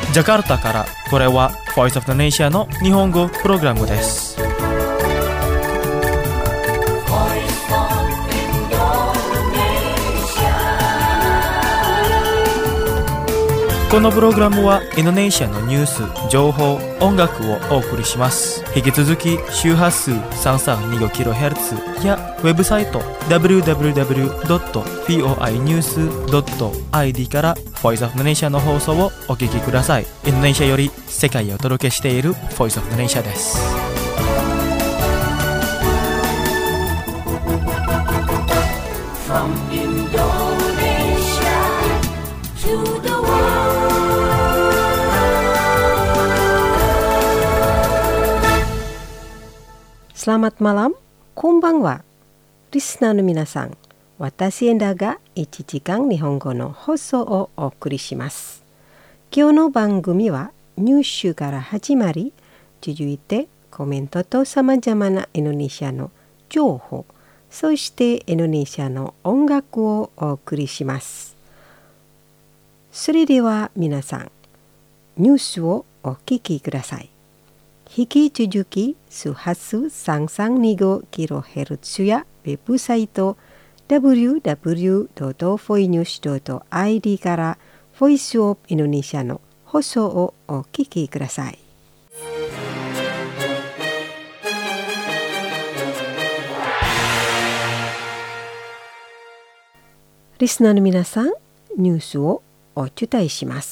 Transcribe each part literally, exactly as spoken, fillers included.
ジャカルタからこれは Voice of the Nation の日本語プログラムです。このプログラムはインドネシアのニュース、情報、音楽をお送りします。引き続き周波数 さんさんにごキロヘルツ やウェブサイト ダブリューダブリューダブリュードットフォーアイニュースドットアイディー から Voice of the Nation の放送をお聞きください。インドネシアより世界をお届けしている Voice of the Nation です。From Indonesia to the Selamat malam, こんばんは。リスナーの皆さん、私エンダがいちじかん日本語の放送をお送りします。今日の番組はニュースから始まり、続いてコメントとさまざまなインドネシアの情報、そしてインドネシアの音楽をお送りします。それでは皆さん、ニュースをお聞きください。引き続き周波数 さんさんにごキロヘルツ やウェブサイト ダブリューダブリュードットフォイニュースドットアイディー からボイスオブインドネシアの放送をお聞きください。リスナーの皆さん、ニュースをお伝えします。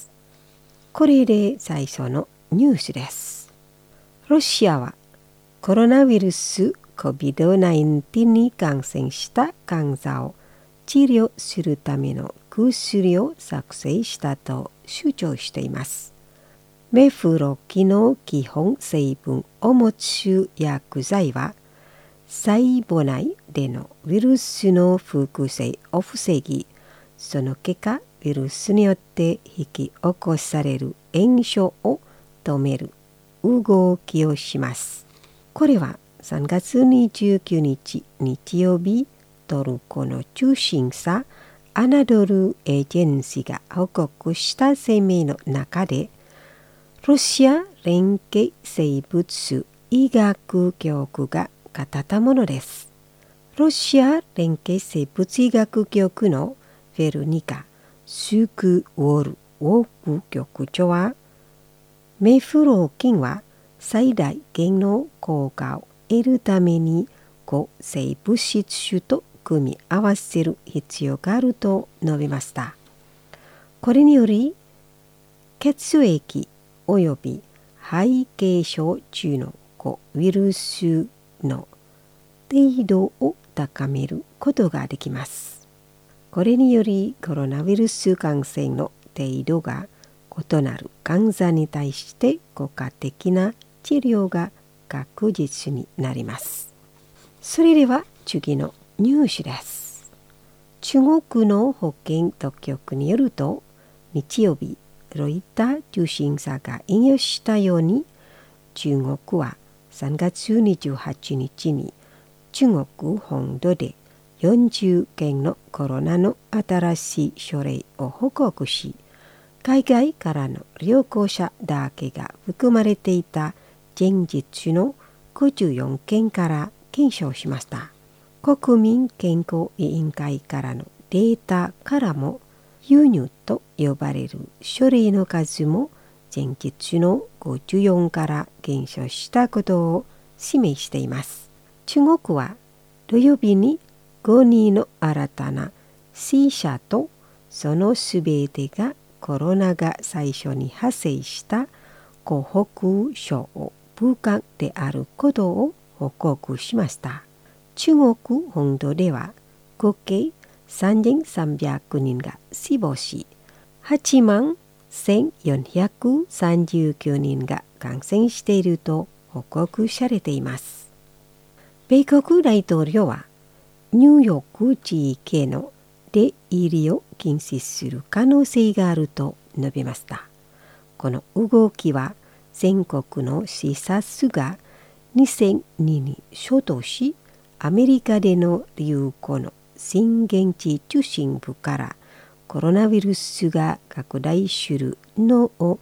これで最初のニュースです。ロシアはコロナウイルス コビッドナインティーン に感染した患者を治療するための薬を作成したと主張しています。メフロキの基本成分を持つ薬剤は細胞内でのウイルスの複製を防ぎ、その結果ウイルスによって引き起こされる炎症を止める動きをします。これはさんがつにじゅうくにち日曜日、トルコの通信社アナドルエージェンシーが報告した声明の中で、ロシア連携生物医学局が語ったものです。ロシア連携生物医学局のフェルニカ・スクウォルウォーク局長は、メフローキンは最大限の効果を得るために抗生物質種と組み合わせる必要があると述べました。これにより血液および肺血症中の抗ウイルスの程度を高めることができます。これによりコロナウイルス感染の程度が異なる患者に対して効果的な治療が確実になります。それでは次のニュースです。中国の保健当局によると、日曜日ロイター通信社が引用したように、中国はさんがつにじゅうはちにちに中国本土でよんじゅっけんのコロナの新しい症例を報告し、海外からの旅行者だけが含まれていた前日のごじゅうよんけんから検証しました。国民健康委員会からのデータからも、輸入と呼ばれる書類の数も前日のごじゅうよんから減少したことを示しています。中国は土曜日にごにんの新たな死者と、そのすべてがコロナが最初に発生した湖北省武漢であることを報告しました。中国本土では合計さんぜんさんびゃくにんが死亡し、はちまんせんよんひゃくさんじゅうきゅうにんが感染していると報告されています。米国大統領はニューヨーク地域への出入りを禁止する可能性があると述べました。この動きは全国の死者数がにせんにんに相当し、アメリカでの流行の震源地中心部からコロナウイルスが拡大するのを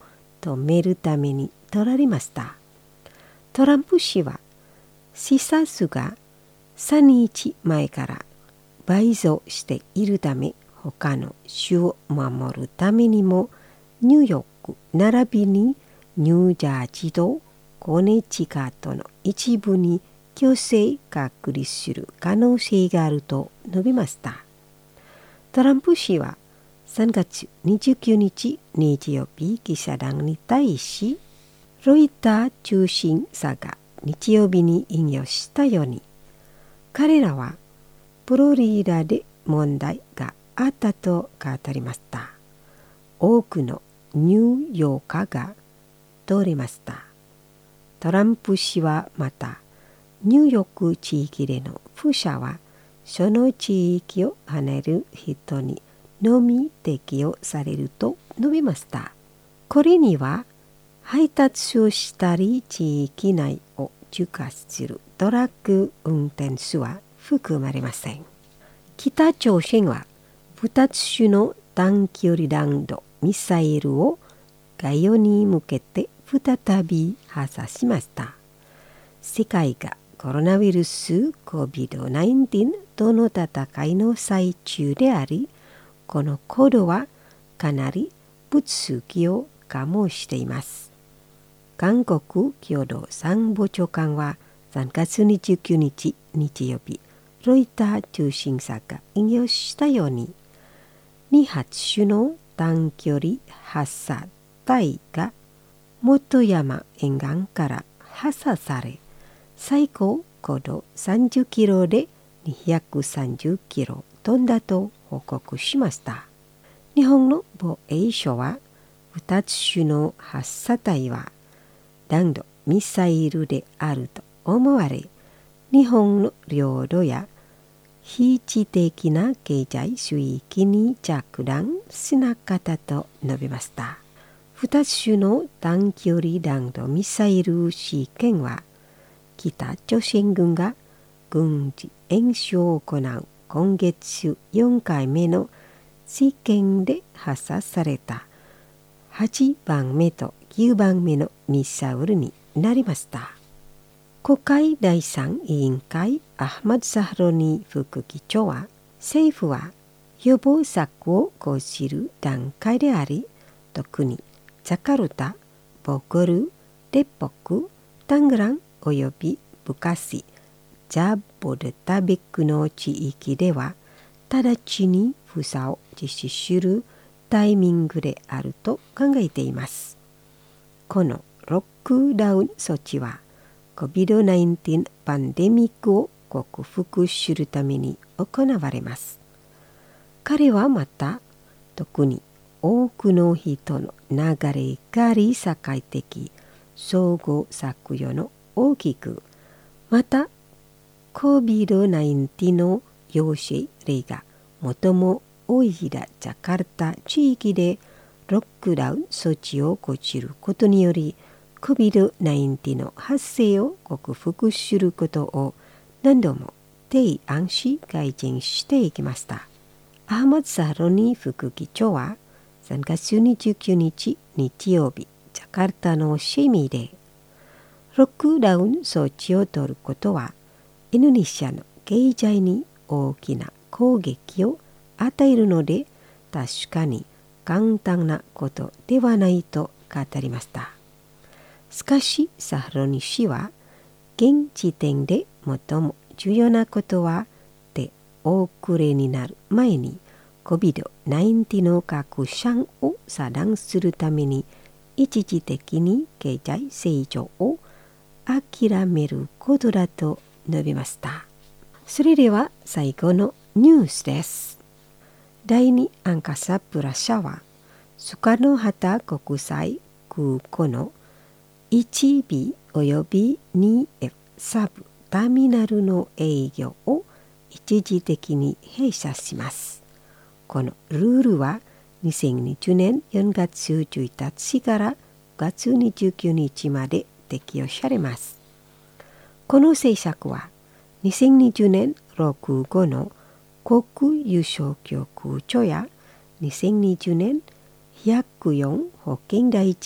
止めるために取られました。トランプ氏は死者数がさんにちまえから倍増しているため、他の州を守るためにもニューヨーク並びにニュージャージーとコネチカットの一部に強制隔離する可能性があると述べました。トランプ氏はさんがつにじゅうくにち日曜日記者団に対し、ロイター通信社が日曜日に引用したように、彼らはフロリダで問題があったと語りました。多くのニューヨーカーが通りました。トランプ氏はまた、ニューヨーク地域での封鎖は、その地域を離れる人にのみ適用されると述べました。これには、配達をしたり地域内を通過するトラック運転手は含まれません。北朝鮮はふたつ種の短距離弾道ミサイルを外洋に向けて再び発射しました。世界がコロナウイルス コビドナインティーン との戦いの最中であり、この行動はかなり物議を醸しています。韓国共同参謀長官はさんがつにじゅうくにち日曜日、ロイター通信社が引用したように、にはつしゅの短距離発射体が本山沿岸から発射され、最高高度さんじゅっキロでにひゃくさんじゅっキロ飛んだと報告しました。日本の防衛省は、ふたつ種の発射体は弾道ミサイルであると思われ、日本の領土や非知的な経済水域に着弾しなかったと述べました。ふたつ種の短距離弾道ミサイル試験は、北朝鮮軍が軍事演習を行う今月よんかいめの試験で発射されたはちばんめときゅうばんめのミサイルになりました。国会だいさん委員会アハマド・ザハロニ副議長は、政府は予防策を講じる段階であり、特にジャカルタ、ボゴル、デポク、タングランおよびブカシ、ジャボデタベクの地域では、直ちに封鎖を実施するタイミングであると考えています。このロックダウン措置は、コビドナインティーン パンデミックを克服するために行われます。彼はまた、特に多くの人の流れがあり社会的総合作用の大きく、また コビドナインティーン の陽性例が最も多いジャカルタ地域でロックダウン措置を講じることにより、コビドナインティーン の発生を克服することを何度も提案し改善していきました。アハマド・ザハロニ副議長はさんがつにじゅうくにち日曜日、ジャカルタのシェミで、ロックダウン措置を取ることは、インドネシアの経済に大きな攻撃を与えるので、確かに簡単なことではないと語りました。しかし、ザハロニ氏は、現時点で最も重要なことは、手遅れになる前に、コビドナインティーン の拡散を遮断するために、一時的に経済成長を諦めることだと述べました。それでは最後のニュースです。第二アンカサプラ社は、スカノハタ国際空港の いちビー および にエフ サブターミナルの営業を一時的に閉鎖します。このルールはにせんにじゅうねんよんがつじゅういちにちからごがつにじゅうくにちまで適用されます。この政策はにせんにじゅうねんろくごの国優勝局長やにせんにじゅうねんひゃくよん保健大臣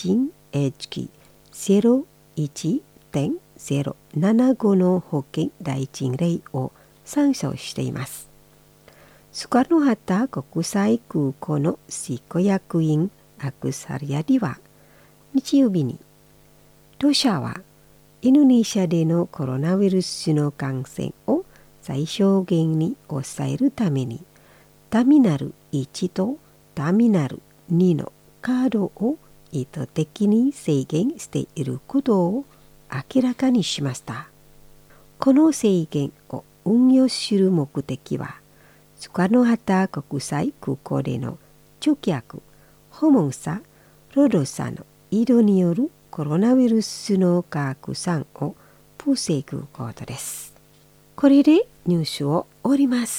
エイチケーゼロいちてんゼロななご の保険第一例を参照しています。スカルノハタ国際空港の執行役員アクサリアリは日曜日に、ロシアはインドネシアでのコロナウイルスの感染を最小限に抑えるためにターミナルいちとターミナルにのカードを意図的に制限していることを明らかにしました。この制限を運用する目的は、スカルノハタ国際空港での乗客、訪問者、労働者の移動によるコロナウイルスの拡散を防ぐことです。これでニュースを終わります。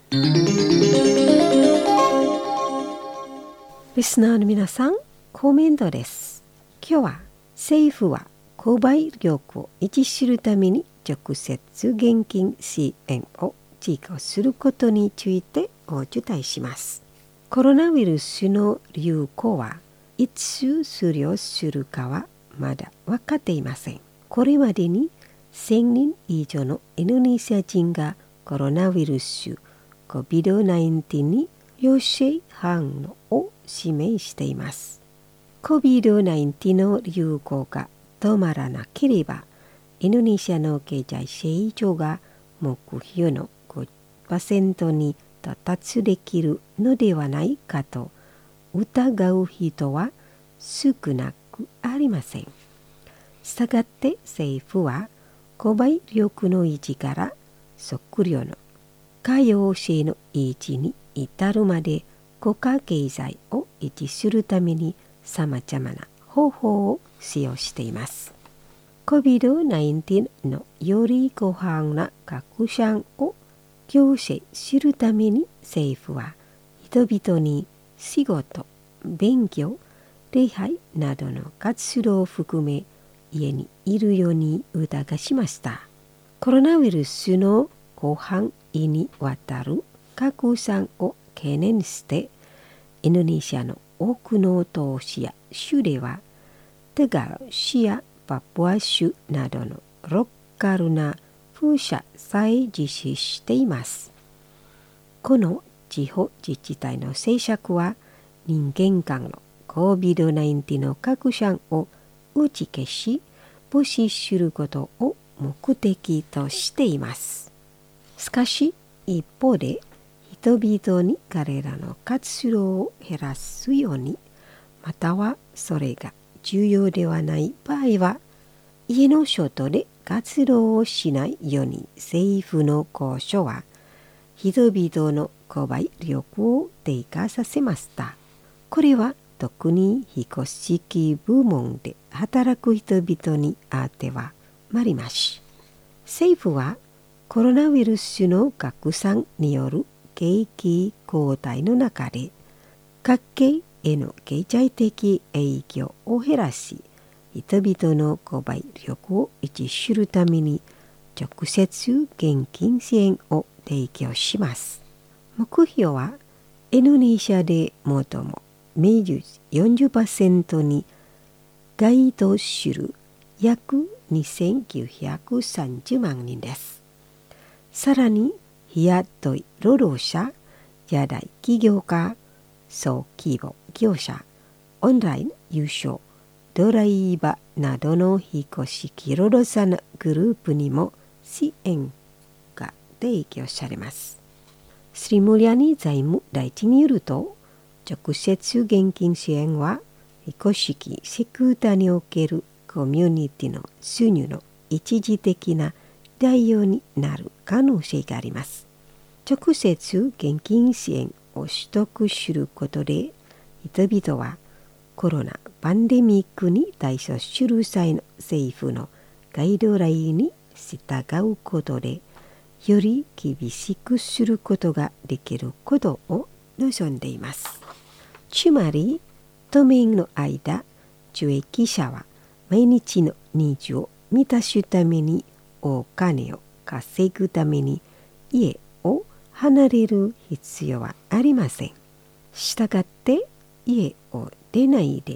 リスナーの皆さん、コメントです。今日は政府は購買力を維持するために直接現金支援を追加することについてお伝えします。コロナウイルスの流行はいつ終了するかはまだ分かっていません。これまでにせんにん以上のインドネシア人がコロナウイルス コビドナインティーン に陽性反応を示しています。コビドナインティーン の流行が止まらなければ、インドネシアの経済成長が目標の ごパーセント に到達できるのではないかと疑う人は少なくありません。したがって政府は購買力の維持から食料の可用性の維持に至るまで国家経済を維持するためにさまざまな方法を使用しています。コビドナインティーン のより広範な拡散を強制するために政府は人々に仕事、勉強、礼拝などの活動を含め家にいるように促しました。コロナウイルスの広範囲にわたる拡散を懸念してインドネシアの多くの都市や州ではテガロ市やパプア州などのローカルな封鎖さえ実施しています。この地方自治体の政策は人間間の コビドナインティーン の拡散を打ち消し防止することを目的としています。しかし一方で人々に彼らの活動を減らすように、またはそれが重要ではない場合は家の外で活動をしないように政府の交渉は人々の購買力を低下させました。これは特に非公式部門で働く人々にあってはまりまし。政府はコロナウイルスの拡散による景気後退の中で家計への経済的影響を減らし、人々の購買力を維持するために直接現金支援を提供します。目標はインドネシアで最も明治 よんじゅっパーセント に該当する約にせんきゅうひゃくさんじゅうまんにんです。さらに日雇い労働者、野大企業家、小規模業者、オンライン有償ドライバーなどの非公式労働者のグループにも支援が提供されます。スリムリャニ財務大臣によると、直接現金支援は非公式セクターにおけるコミュニティの収入の一時的な代用になる可能性があります。直接現金支援を取得することで、人々はコロナパンデミックに対処する際の政府のガイドラインに従うことで、より厳しくすることができることを望んでいます。つまり、当面の間、受益者は毎日のニーズを満たすためにお金を稼ぐために家を離れる必要はありません。したがって家を出ないで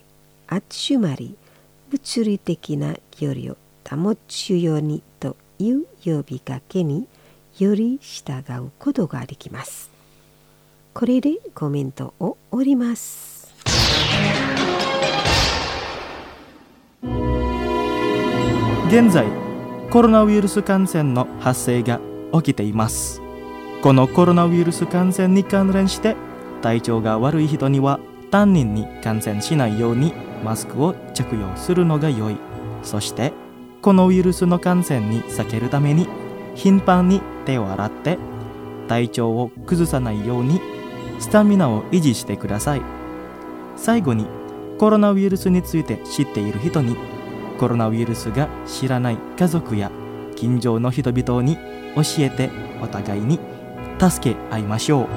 集まり、物理的な距離を保つようにという呼びかけにより従うことができます。これでコメントを終わります。 現在、コロナウイルス感染の発生が起きています。このコロナウイルス感染に関連して体調が悪い人には他人に感染しないようにマスクを着用するのが良い。そしてこのウイルスの感染に避けるために頻繁に手を洗って体調を崩さないようにスタミナを維持してください。最後にコロナウイルスについて知っている人にコロナウイルスが知らない家族や近所の人々に教えてお互いに助け合いましょう。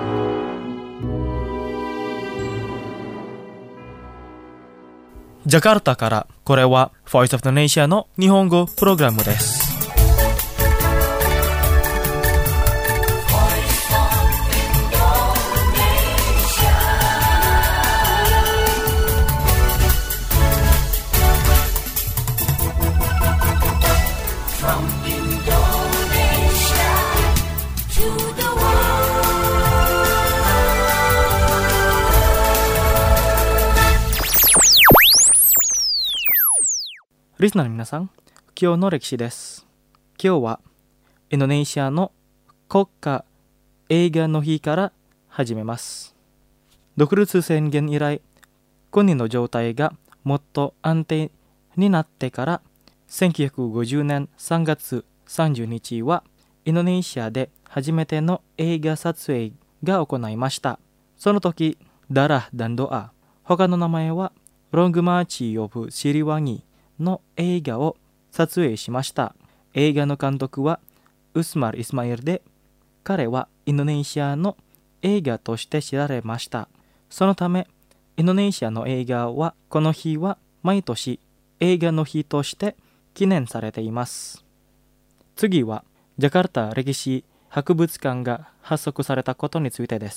ジャカルタからこれは Voice of the Nation の日本語プログラムです。リスナーの皆さん、今日の歴史です。今日はインドネシアの国家映画の日から始めます。独立宣言以来、国の状態がもっと安定になってからせんきゅうひゃくごじゅうねんさんがつさんじゅうにちはインドネシアで初めての映画撮影が行いました。その時、ダラ・ダンドア、他の名前はロングマーチ・オブ・シリワニの映画を撮影しました。映画の監督はウスマル・イスマイルで、彼はインドネシアの映画として知られました。そのため、インドネシアの映画はこの日は毎年映画の日として記念されています。次はジャカルタ歴史博物館が発足されたことについてです。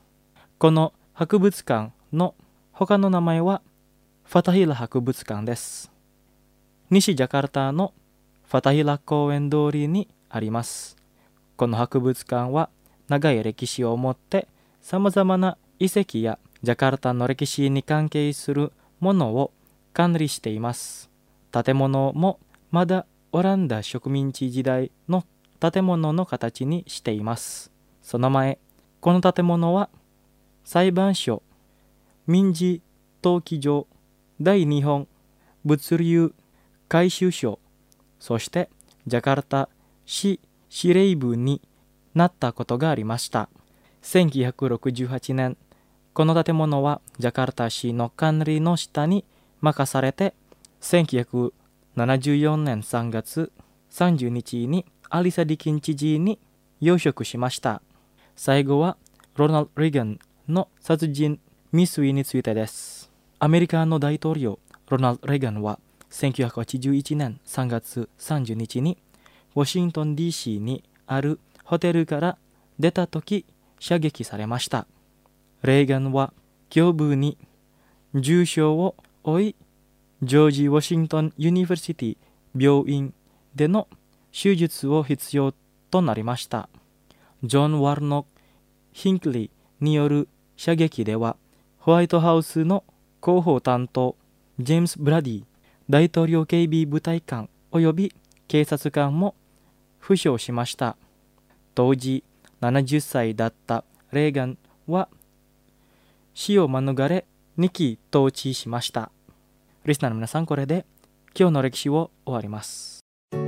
この博物館の他の名前はファタヒラ博物館です。西ジャカルタのファタヒラ公園通りにあります。この博物館は長い歴史を持ってさまざまな遺跡やジャカルタの歴史に関係するものを管理しています。建物もまだオランダ植民地時代の建物の形にしています。その前、この建物は裁判所、民事登記場、第日本物流回収所、そしてジャカルタ市司令部になったことがありました。せんきゅうひゃくろくじゅうはちねん、この建物はジャカルタ市の管理の下に任されて、せんきゅうひゃくななじゅうよねんさんがつさんじゅうにちにアリサディキン知事に要職しました。最後はロナルド・レーガンの殺人未遂についてです。アメリカの大統領ロナルド・レーガンはせんきゅうひゃくはちじゅういちねんさんがつさんじゅうにちにワシントン ディーシー にあるホテルから出たとき射撃されました。レーガンは胸部に重傷を負い、ジョージ・ワシントン・ユニバーシティ病院での手術を必要となりました。ジョン・ワルノック・ヒンクリーによる射撃では、ホワイトハウスの広報担当ジェームス・ブラディ、大統領警備部隊官および警察官も負傷しました。当時ななじゅっさいだったレーガンは死を免れにき統治しました。リスナーの皆さん、これで今日の歴史を終わります。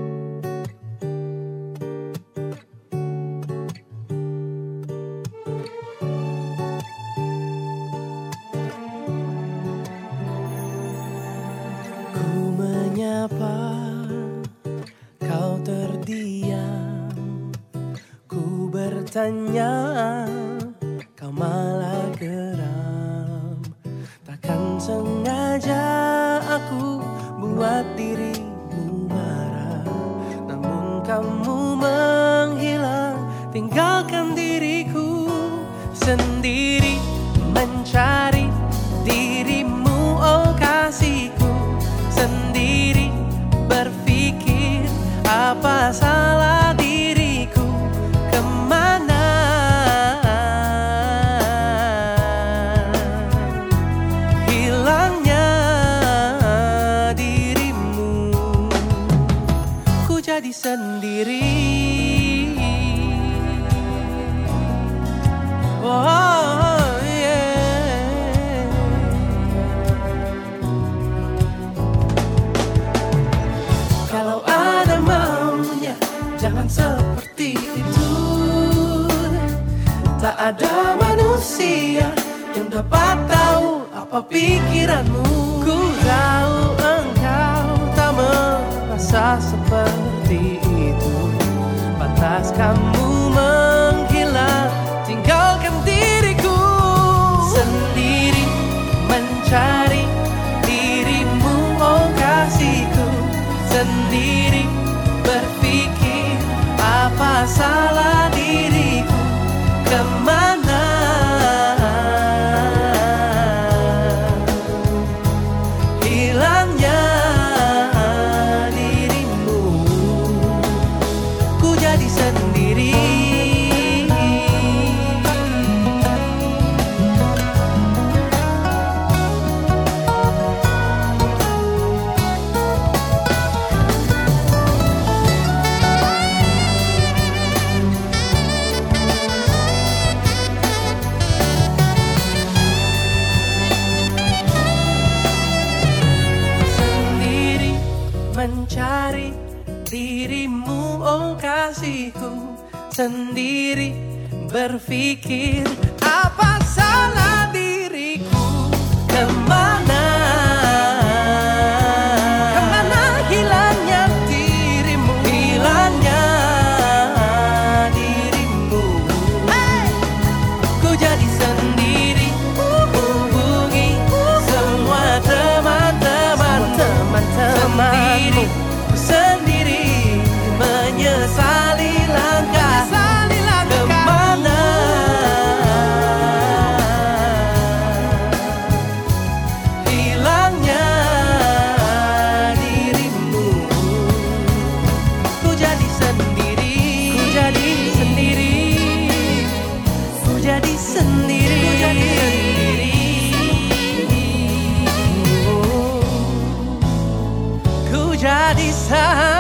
Kau terdiam, ku bertanya, kau malah geram. Takkan sengaja aku buat dirimu marah, namun kamu menghilang, tinggalkan diriku sendiri mencari dirimu, oh kasih. apa salah diriku, kemana hilangnya dirimu. Ku jadi sendiri. Oh yeah. Kalau ada maunya, jangan seperti itu. Tak ada manusia yang dapat tahu apa pikiranmu. Ku tahu engkau tak merasa seperti itu. Pantas kamu menghilang, tinggalkan diriku sendiri, mencari dirimu, oh kasihku. Sendiri berpikir apa salah diriku, kemana hilangnya dirimu. Ku jadi sendiri. Sendiri mencari dirimu, oh kasihku. Sendiri berpikir apa salah diriku, kemana kemana hilangnya dirimu, hilangnya dirimu. Hey! Ku jadi sendiri, hubungi semua teman-teman, teman-teman sendiri, sendiri menyesali langkah, kemana hilangnya dirimu. Ku jadi sendiri, ku jadi sendiri, ku jadi sendiri, ku jadi sendiri. Ku jadi sendiri.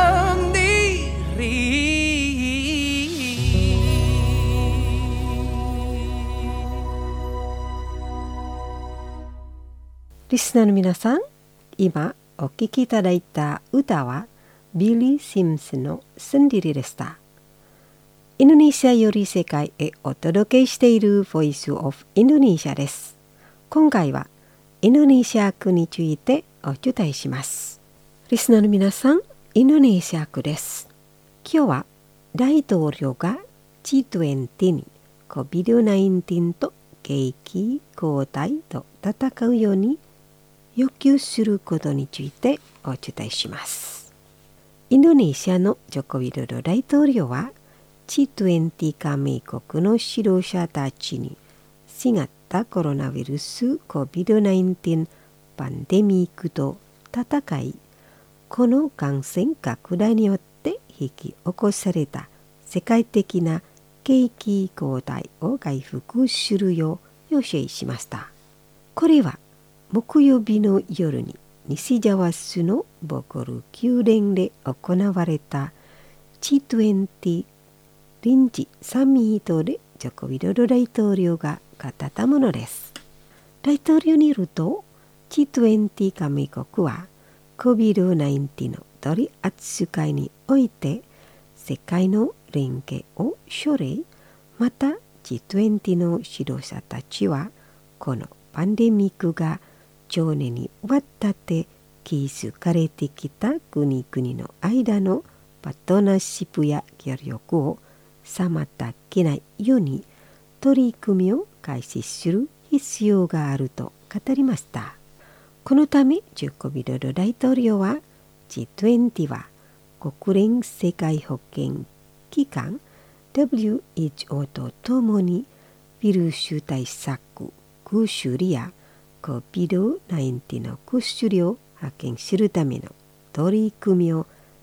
リスナーの皆さん、今お聴きいただいた歌はビリー・シムスのスンディリでした。インドネシアより世界へお届けしているボイスオブインドネシアです。今回はインドネシア区についてお伝えします。リスナーの皆さん、インドネシア区です。今日は大統領が ジートゥエンティー に コビドナインティーン と景気後退と戦うように要求することについてお伝えします。インドネシアのジョコウィドド大統領は ジートゥエンティー 加盟国の指導者たちに新型コロナウイルス コビドナインティーン パンデミックと戦い、この感染拡大によって引き起こされた世界的な景気後退を回復するよう要請しました。これは木曜日の夜に西ジャワ州のボゴル宮殿で行われた ジートゥエンティー 臨時サミットでジョコウィドド大統領が語ったものです。大統領によると ジートゥエンティー 加盟国は コビドナインティーン の取り扱いにおいて世界の連携を奨励、また ジートゥエンティー の指導者たちはこのパンデミックが長年にわたって築かれてきた国々の間のパートナーシップや協力を妨げないように取り組みを開始する必要があると語りました。このためジョコウィドド大統領は ジートゥエンティー は国連世界保健機関 ダブリューエイチオー とともにウイルス対策、薬やコビドナインティーン の薬を派遣するための取り組みを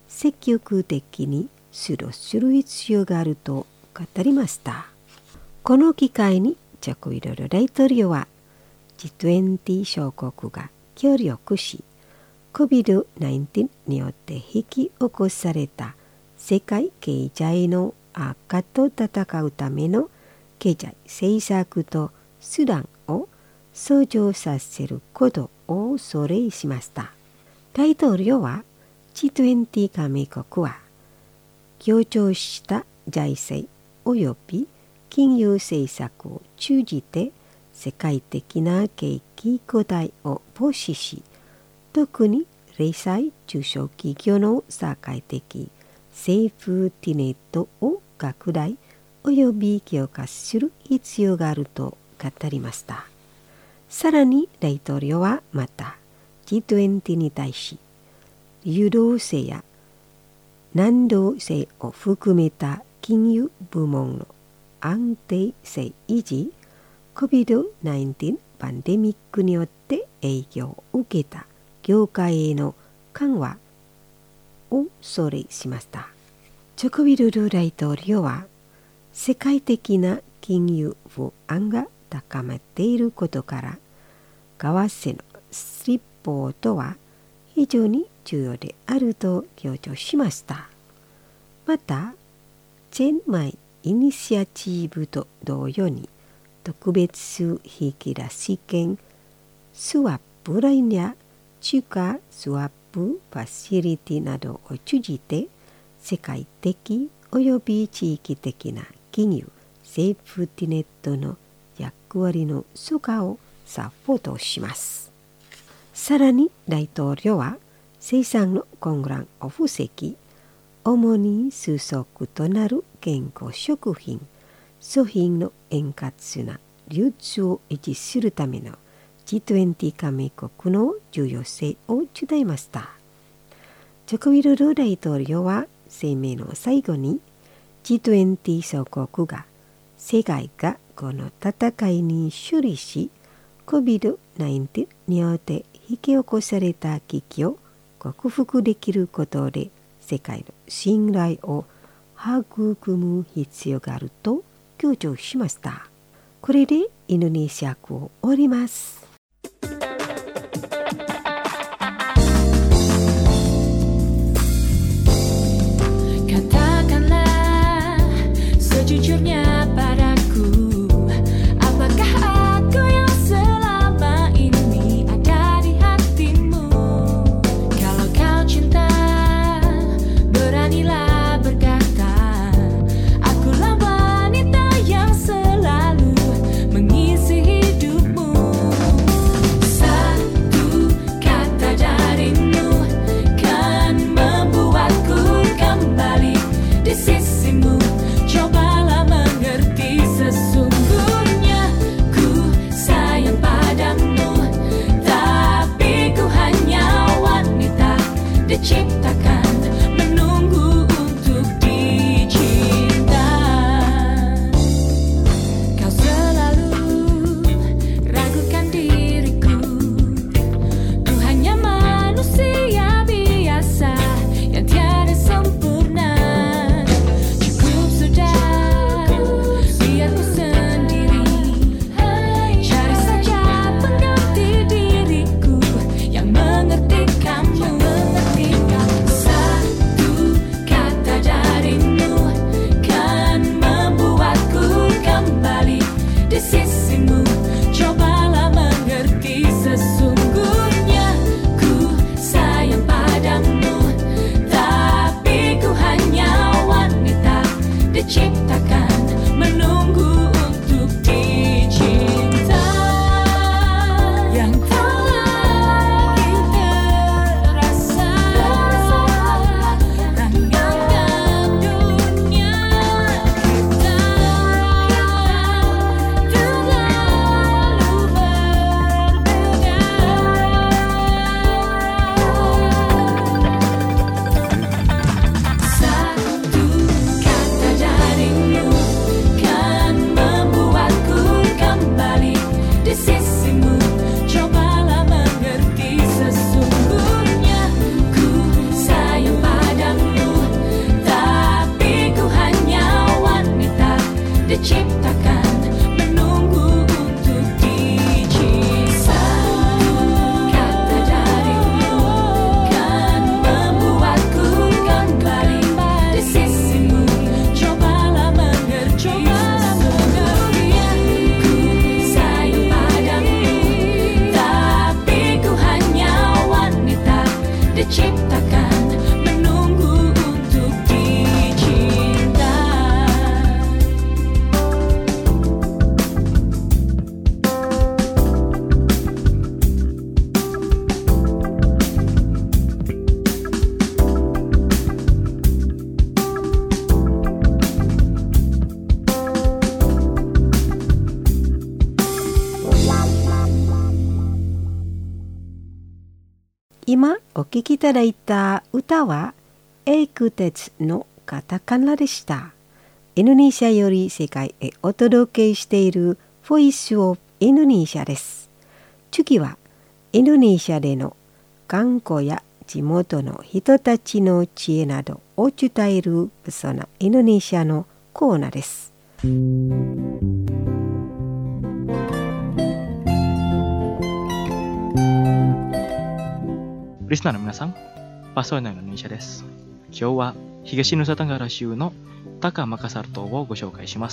積極的に指導する必要があると語りました。この機会にジョコ・ウィドド大統領は ジーにじゅう 諸国が協力し コビドじゅうきゅう によって引き起こされた世界経済の悪化と戦うための経済政策と手段を相乗させることを奨励しました。大統領は ジーにじゅう 加盟国は強調した財政及び金融政策を通じて世界的な景気後退を防止し、特に零細中小企業の社会的セーフティネットを拡大及び強化する必要があると語りました。さらに大統領はまた ジーにじゅう に対し、流動性や難動性を含めた金融部門の安定性維持、コビドじゅうきゅう パンデミックによって影響を受けた業界への緩和を奨励しました。ジョコ・ウィドド大統領は世界的な金融不安が高まっていることから、為替の立法とは非常に重要であると強調しました。また、チェンマイイニシアチブと同様に特別引き出し権スワップラインや中華スワップファシリティなどを通じて世界的及び地域的な金融セーフティネットの役割の強化をサポートします。さらに大統領は生産の混乱を防ぎ、主に主食となる健康食品、商品の円滑な流通を維持するための ジーにじゅう 加盟国の重要性を伝えました。ジョコ・ウィドド大統領は声明の最後に ジーにじゅう 諸国が世界がこの戦いに勝利し、コビドじゅうきゅう によって引き起こされた危機を克服できることで世界の信頼を育む必要があると強調しました。これでインドネシア語を終わります。 Katakanlah sejujurnya padaku, apakah aku yang selama ini ada di hatimu? Kalau kau cinta, beranilah berkata, akulah wanita yang selalu mengisi hidupmu. Satu kata darimu kan membuatku kembali di sisimu. Cobalah mengerti, sesungguhnya ku sayang padamu, tapi ku hanya wanita diciptakan menunggu untuk dicinta. Kau selalu ragukan diriku, ku hanya manusia biasa yang tiada sempurna. Cukup sudah, biar ku sendiri cari saja pengganti diriku yang mengerti kamu. Satu kata darimu kan membuatku kembali di sisimu. Cobalah mengerti, sesungguhnya ku sayang padamu, tapi ku hanya wanita diciptakan menunggu untuk dicinta. Yang tak lagi terasa, rangkaian dunia kita terlalu berbeda. Satu kata darimu 今お聴きいただいた歌はエクテツのカタカナでした。インドネシアより世界へお届けしているボイスオブインドネシアです。次はインドネシアでの観光や地元の人たちの知恵などを伝えるそのインドネシアのコーナーです。 リスナーの皆さん、パソエのインドネシアです。今日は東ヌサタンガラ州のタカ・マカサル島をご紹介します。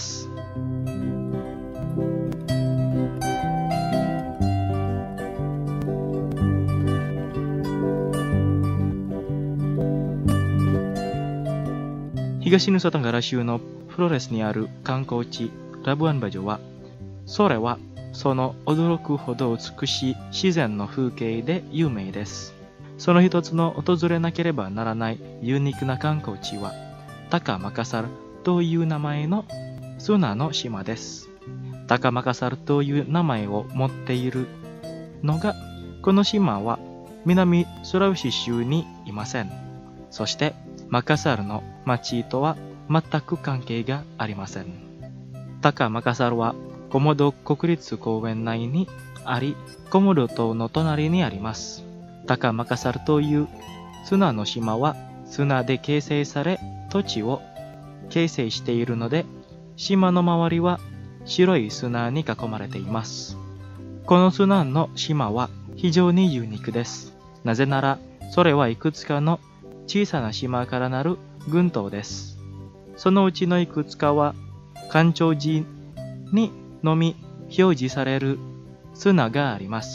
東ヌサタンガラ州のフロレスにある観光地ラブアンバジョは、それはその驚くほど美しい自然の風景で有名です。その一つの訪れなければならないユニークな観光地はタカ・マカサルという名前の砂の島です。タカ・マカサルという名前を持っているのが、この島は南スラウシ州にいません。そしてマカサルの町とは全く関係がありません。タカ・マカサルはコモド国立公園内にあり、コモド島の隣にあります。タカ・マカサルという砂の島は砂で形成され、土地を形成しているので、島の周りは白い砂に囲まれています。この砂の島は非常にユニークです。なぜなら、それはいくつかの小さな島からなる群島です。そのうちのいくつかは、干潮時にのみ表示される砂があります。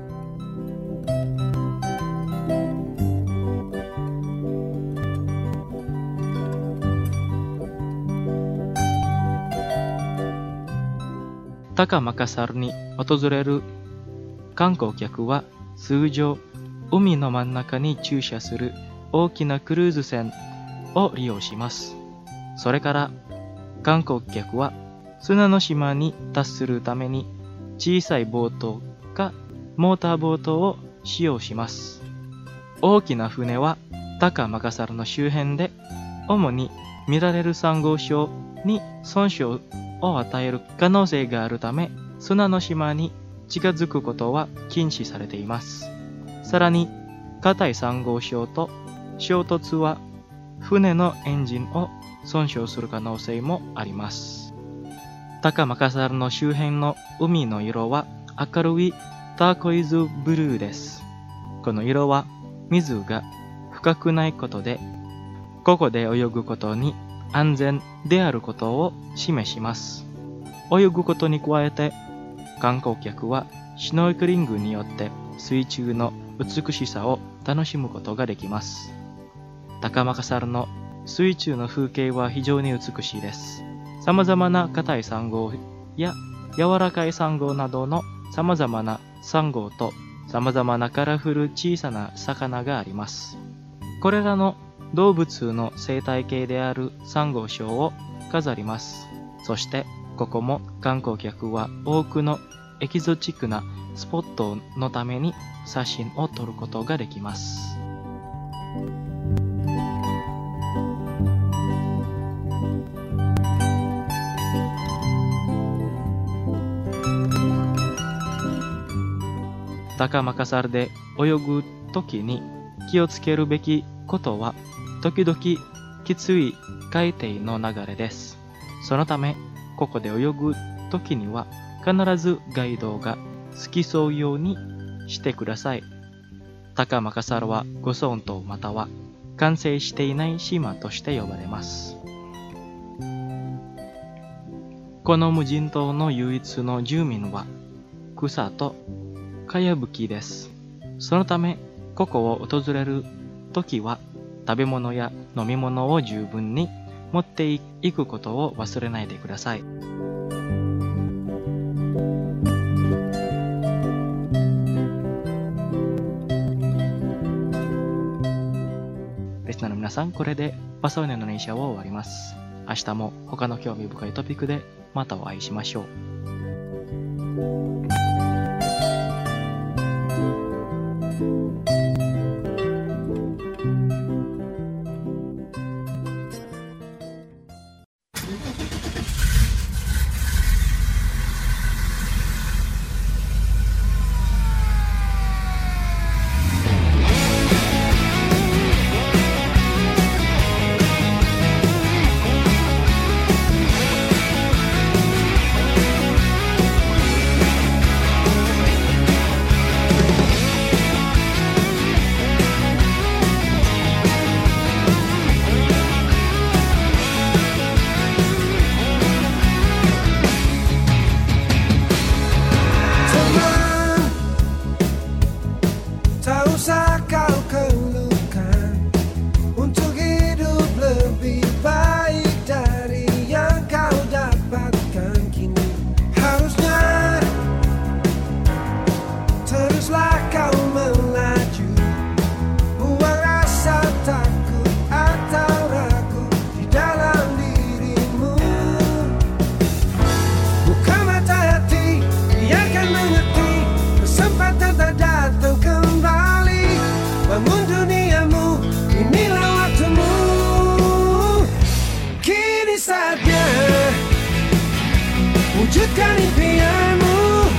タカ・マカサルに訪れる観光客は通常、海の真ん中に駐車する大きなクルーズ船を利用します。それから観光客は砂の島に達するために小さいボートかモーターボートを使用します。大きな船はタカ・マカサルの周辺で主に見られるサンゴ礁に損傷を与える可能性があるため、砂の島に近づくことは禁止されています。さらに、硬いサンゴ礁と衝突は船のエンジンを損傷する可能性もあります。タカ・マカサルの周辺の海の色は明るいターコイズブルーです。この色は水が深くないことで、ここで泳ぐことに安全であることを示します。泳ぐことに加えて、観光客はシュノーケリングによって水中の美しさを楽しむことができます。タカ・マカサルの水中の風景は非常に美しいです。様々な硬いサンゴや柔らかいサンゴなどの様々なサンゴと様々なカラフル小さな魚があります。これらの動物の生態系であるサンゴ礁を飾ります。そしてここも観光客は多くのエキゾチックなスポットのために写真を撮ることができます。タカ・マカサルで泳ぐときに気をつけるべきことは、時々きつい海底の流れです。そのため、ここで泳ぐときには必ずガイドが付き添うようにしてください。タカ・マカサルはゴソン島または完成していない島として呼ばれます。この無人島の唯一の住民は草とかやぶきです。そのため、ここを訪れるときは食べ物や飲み物を十分に持っていくことを忘れないでください。リスナーの皆さん、これでパソエネのネシャを終わります。明日も他の興味深いトピックでまたお会いしましょう。 Wujudkan impianmu,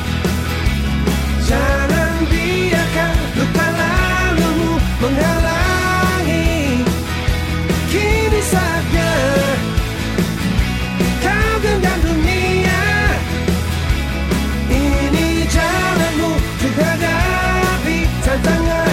jangan biarkan luka lalumu menghalangi. Kini saatnya kau genggam dunia, ini jalanmu untuk hadapi tantangan.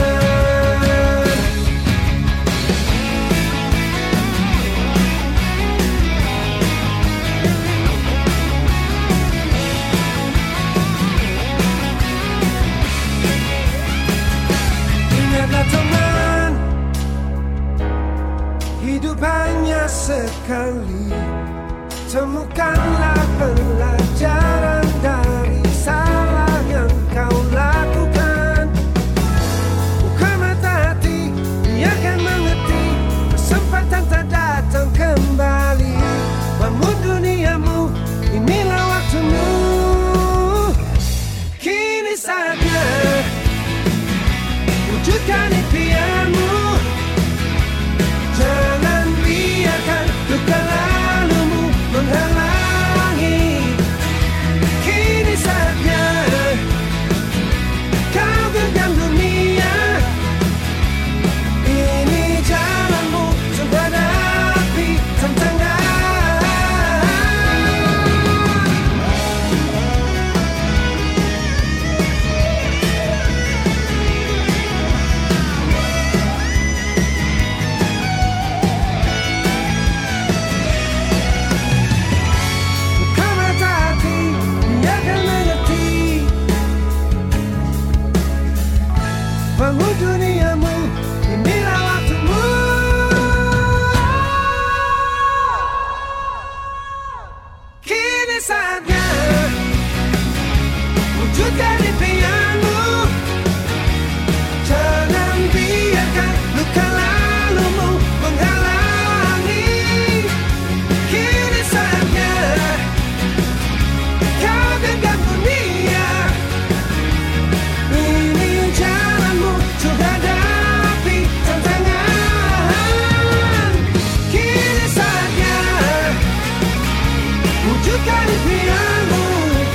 Teman, hidup hanya sekali. Temukanlah pelajaran dari salah yang kau lakukan. Buka mata hati, dia akan mengerti. Kesempatan tak datang kembali. Bangun duniamu, inilah waktumu. Kini saatnya wujudkan impianmu, jangan biarkan luka lalumu menghalangi. Kini saatnya kau genggam dunia, ini jalanmu untuk hadapi tantangan. Bangun duniamu, inilah waktumu. Kini saatnya wujudkan impianmu, jangan biarkan luka lalumu menghalangi. Kini saatnya kau genggam dunia, ini jalanmu untuk hadapi tantangan. Kini saatnya wujudkan impianmu,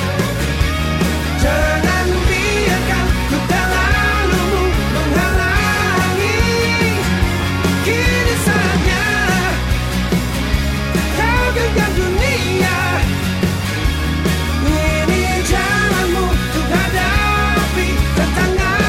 jangan biarkan luka lalumu menghalangi. Kini saatnya kau genggam dunia, ini jalanmu untuk hadapi tantangan.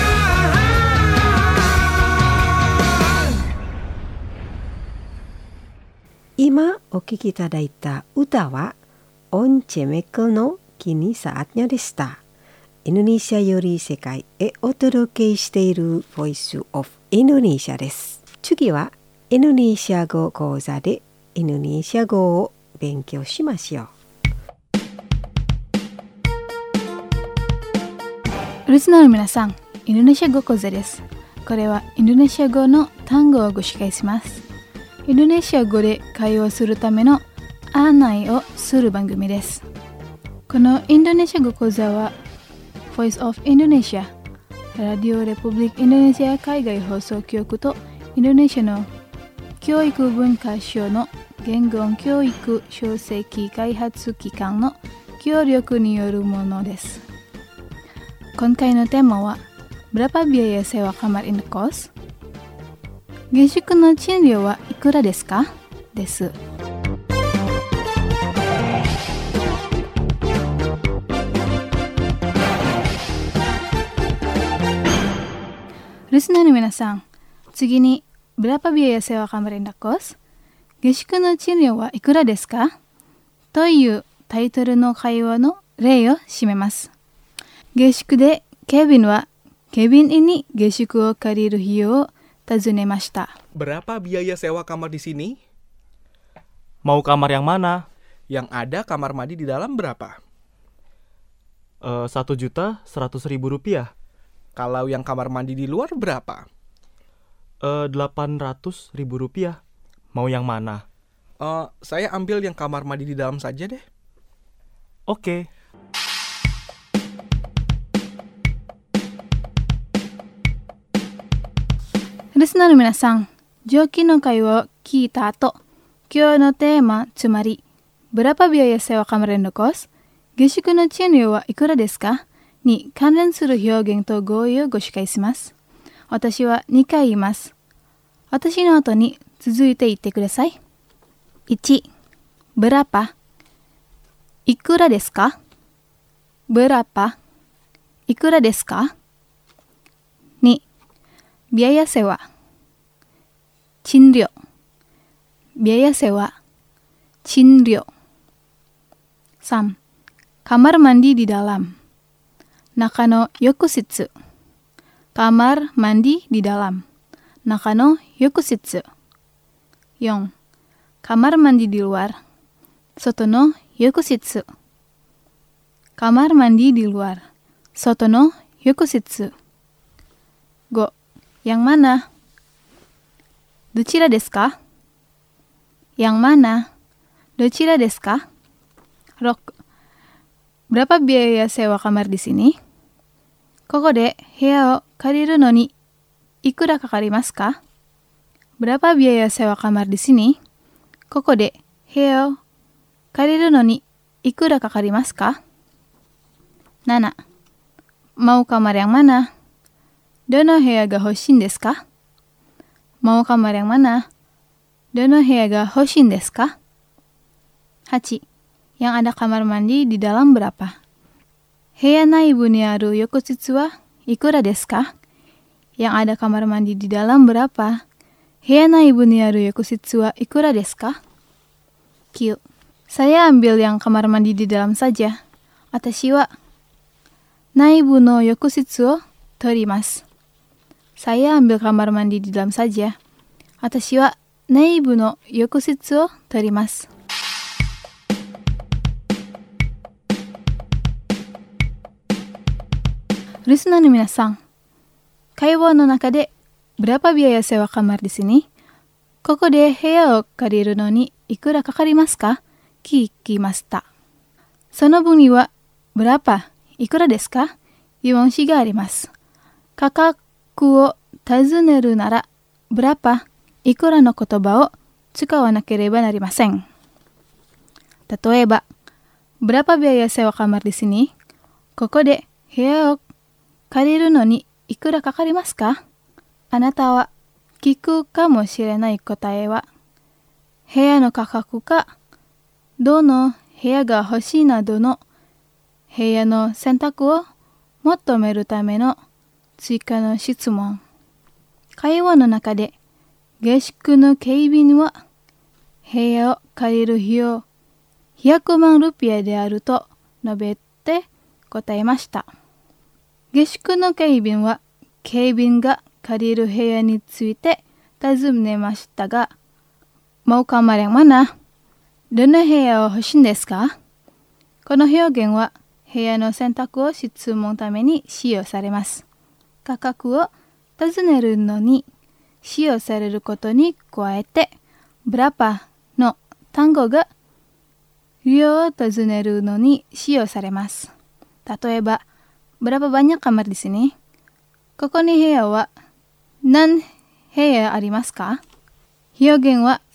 今お聴きいただいた歌はオンチェメクの木にsaatnyaでした。インドネシアより世界へお届けしている Voice of Indonesia です。次はインドネシア語講座でインドネシア語を勉強しましょう。リスナーの皆さん、インドネシア語講座です。これはインドネシア語の単語をご紹介します。インドネシア語で会話するための案内をする番組です。このインドネシア語講座は Voice of Indonesia、ラディオレプブリックインドネシア海外放送局とインドネシアの教育文化省の言語教育書籍開発機関の協力によるものです。今回のテーマは Berapa biaya sewa kamar indekos? 下宿の賃料はいくらですかです。リスナーの皆さん、次に Berapa biaya sewa kamar indekos? 下宿の賃料はいくらですかというタイトルの会話の例を示めます。下宿でケビンはケビンに下宿を借りる費用を尋ねました。 Berapa biaya sewa kamar di sini? Mau kamar yang mana? Yang ada kamar mandi di dalam berapa? Eh, satu juta seratus ribu rupiah. Kalau yang kamar mandi di luar berapa? Eh, delapan ratus ribu rupiah. Mau yang mana? Uh, saya ambil yang kamar mandi di dalam saja deh. Oke. Listenerの皆さん、上記の会話を聞いた後、今日のテーマ、つまり、Berapa biaya sewa kamar indekos? 下宿の賃料はいくらですかに関連する表現と語彙をご紹介します。私はにかい言います。私の後に続いて言ってください。いち、berapa いくらですか berapa いくらですか に、biaya sewa 賃料 biaya sewa 賃料 さん、kamar mandi di dalam Nakano yokusitsu. Kamar mandi di dalam. Nakano yokusitsu. よん. Kamar mandi di luar. Soto no yokusitsu. Kamar mandi di luar. Soto no yokusitsu.ご. Yang mana? Dochira desu ka? Yang mana? Dochira desu ka? ろく. Berapa biaya sewa kamar di sini? ここで部屋を借りるのにいくらかかりますか Berapa biaya sewa kamar di sini? ここで部屋を借りるのにいくらかかりますか なな. Mau kamar yang mana? Dono heya ga hoshin desu ka? Mau kamar yang mana? Dono heya ga hoshin desu ka? はち. Yang ada kamar mandi di dalam berapa? Heya naibu ni aru yokusitsu wa ikura desu ka? Yang ada kamar mandi di dalam berapa? Heya naibu ni aru yokusitsu wa ikura desu ka? ki. Saya ambil yang kamar mandi di dalam saja. Atashi wa naibu no yokusitsu o torimasu. Saya ambil kamar mandi di dalam saja. Atashi wa naibu no yokusitsu o torimasu. Listenerの皆さん、会話の中で Berapa biaya sewa kamar di sini? ここで部屋を借りるのにいくらかかりますか聞きました。その分には Berapa いくらですか疑問詞があります。価格を尋ねるなら Berapa いくらの言葉を使わなければなりません。例えば Berapa biaya sewa kamar di sini? ここで部屋を借りるのにいくらかかりますかあなたは聞くかもしれない答えは、部屋の価格か、どの部屋が欲しいなどの部屋の選択を求めるための追加の質問。会話の中で、下宿の警備は部屋を借りる費用ひゃくまんルピアであると述べて答えました。下宿の警備は警備が借りる部屋について尋ねましたが、mau kamar yang mana? どの部屋を欲しいんですかこの表現は部屋の選択を質問ために使用されます。価格を尋ねるのに使用されることに加えて、berapa の単語が量を尋ねるのに使用されます。例えば、berapa banyak kamar di sini? ここに部屋は何部屋ありますか表現は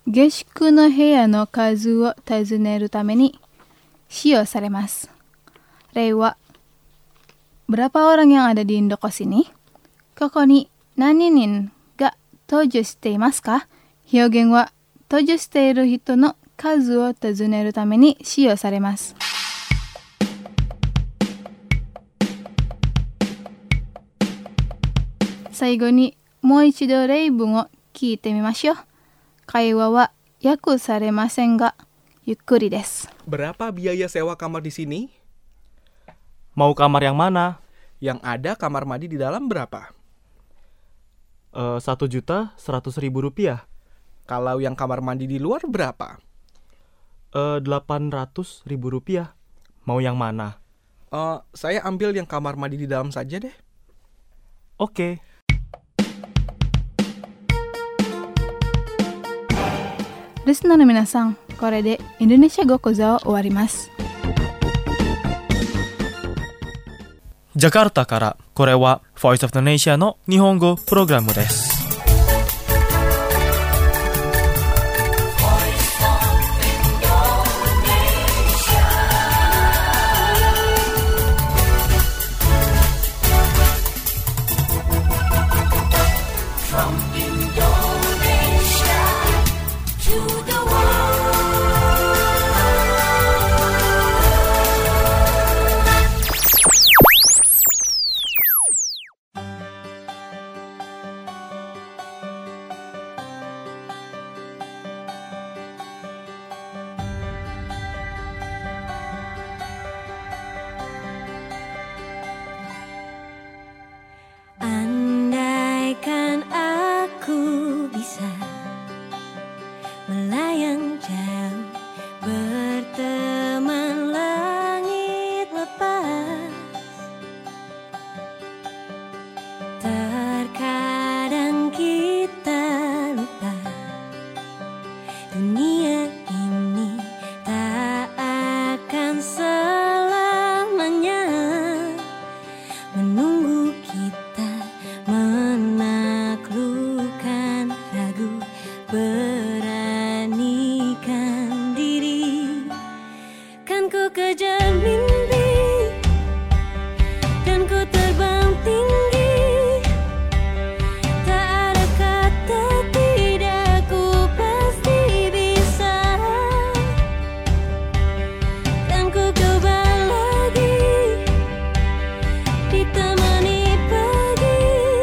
下宿の部屋の数を尋ねるために使用されます。例は、berapa orang yang ada di indokos ini? ここに何人が居住していますか？表現は居住している人の数を尋ねるために使用されます。最後にもう一度例文を聞いてみましょう。会話は訳されませんが、ゆっくりです。 Berapa biaya sewa kamar di sini? Mau kamar yang mana? Yang ada kamar mandi di dalam berapa? Eh, Satu juta seratus ribu rupiah. Kalau yang kamar mandi di luar berapa? Eh, Delapan ratus ribu rupiah. Mau yang mana? Eh, saya ambil yang kamar mandi di dalam saja deh. Oke. Listenerの皆さん、これでインドネシア語講座を終わります。 ジャカルタから、これは Voice of Indonesia の日本語プログラムです。 Andaikan aku bisa melayang jauh, berteman langit lepas. Terkadang kita lupa, dunia ini tak akan selamanya menunggu kita menaklukkan ragu, beranikan diri. Kan ku kejar mimpi dan ku terbang tinggi, tak ada kata tidak, ku pasti bisa. Kan ku coba lagi, ditemani pagi,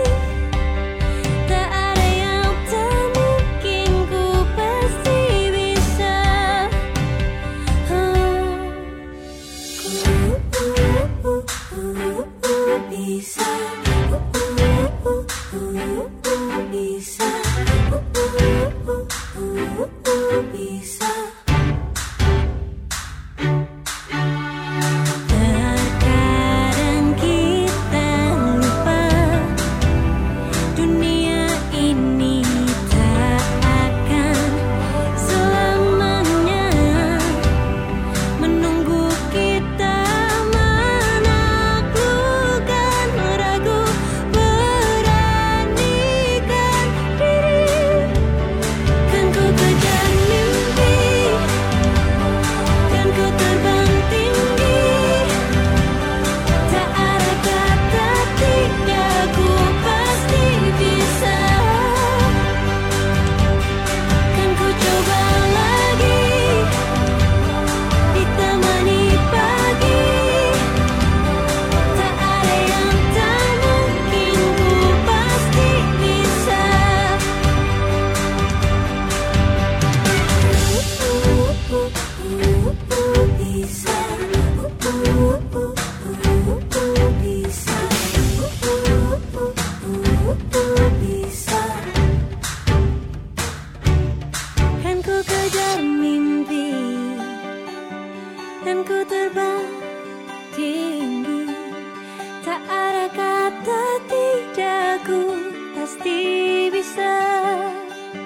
tak ada yang tak mungkin, ku pasti bisa. Oh, ku bisa, bisa, bisa. Terkadang kita lupa, dunia ini tak akan selamanya menunggu kita menaklukkan ragu, beranikan diri. Kan ku kejar mimpi dan ku terbang tinggi, tak ada kata tidak, ku pasti bisa. Kan ku coba lagi, ditemani pagi, tak ada yang tak mungkin, ku pasti bisa. Bisa, bisa, bisa. Kan ku kejar mimpi dan ku terbang tinggi, tak ada kata tidak, ku pasti bisa.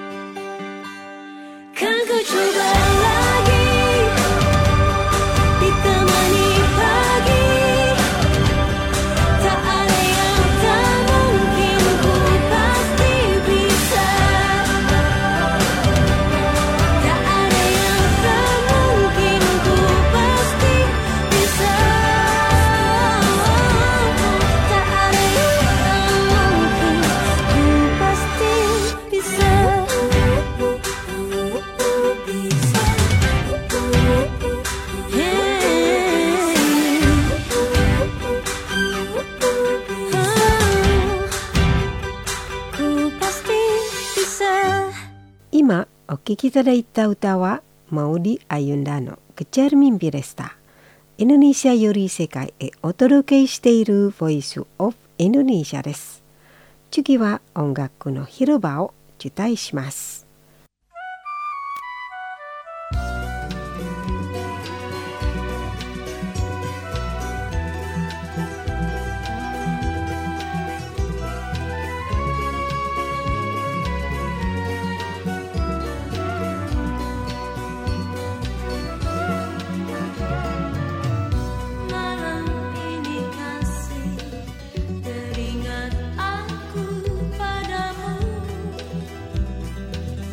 Kan ku coba lagi, 聴きいただいた歌はマウディ・アユンダのクチャルミンビでした。インドネシアより世界へお届けしているボイスオブインドネシアです。次は音楽の広場を受胎します。 Malam ini kasih teringat aku padamu.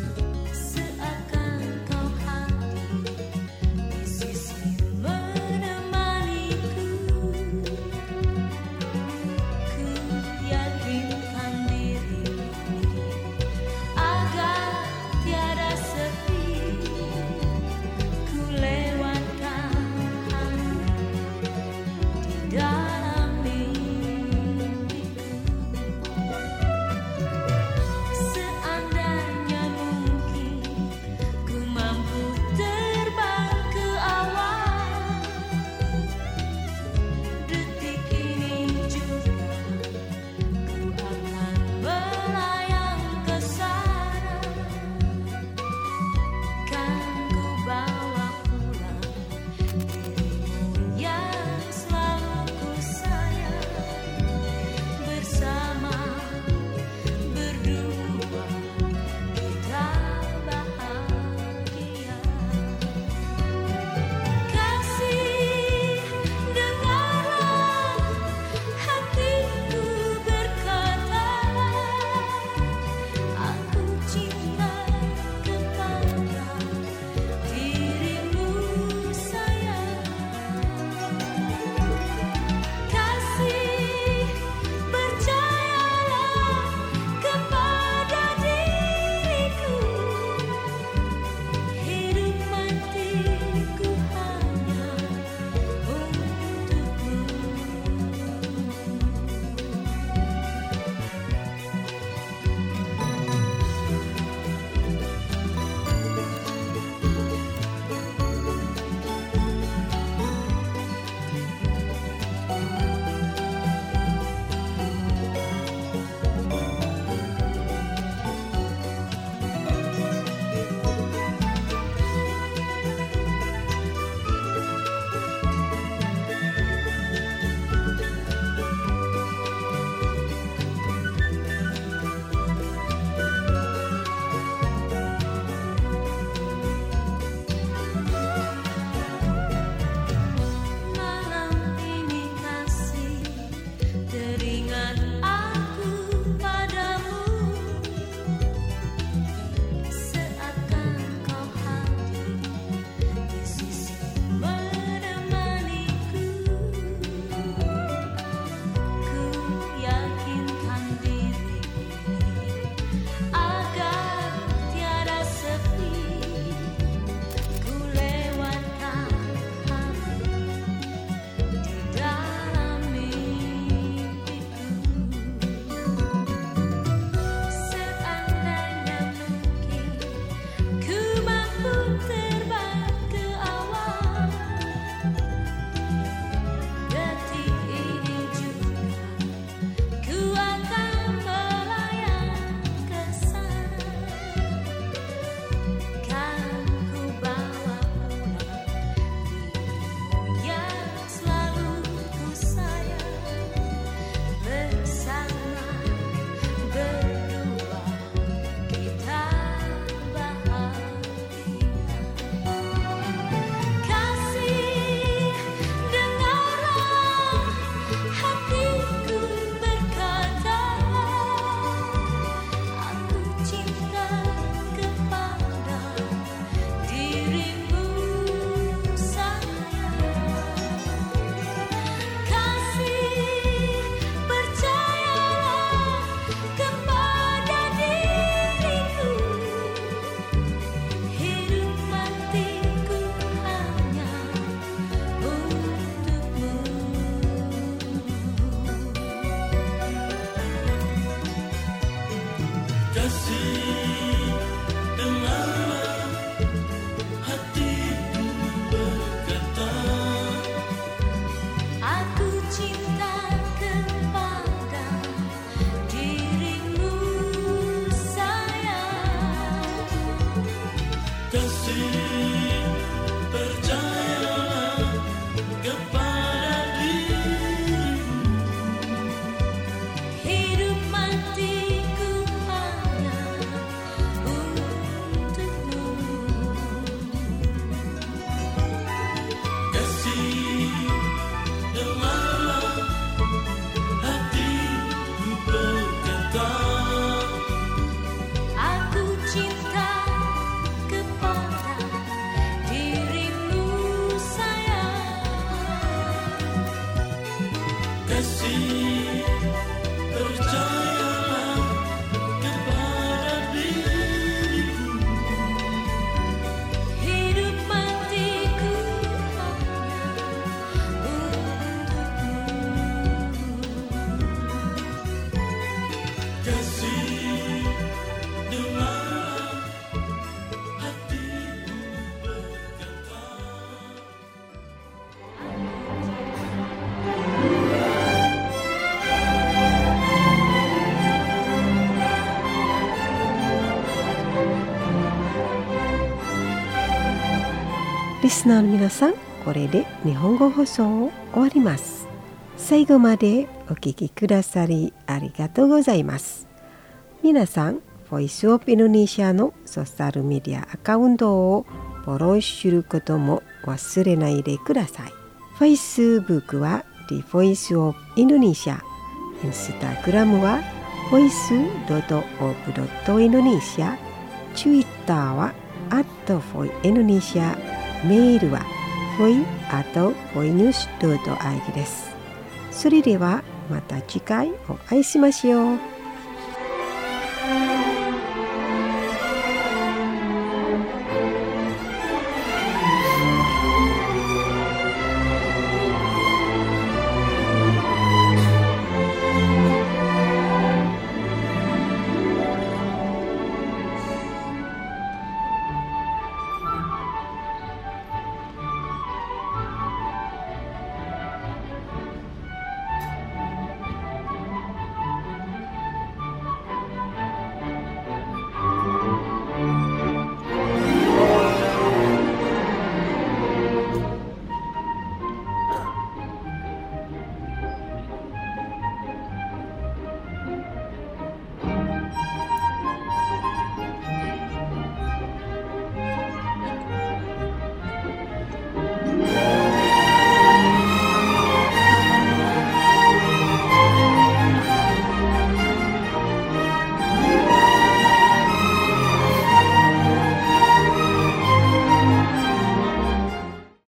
リスナーの皆さん、これで日本語放送を終わります。最後までお聞きくださりありがとうございます。皆さん、ボイスオブインドネシアのソーシャルメディアアカウントをフォローすることも忘れないでください。Facebook は The Voice of Indonesia、Instagram は ボイスドットオブドットインドネシア、Twitter は アットフォイインドネシア、メールは フォイアットフォイニュースドットアイディー です。それではまた次回お会いしましょう。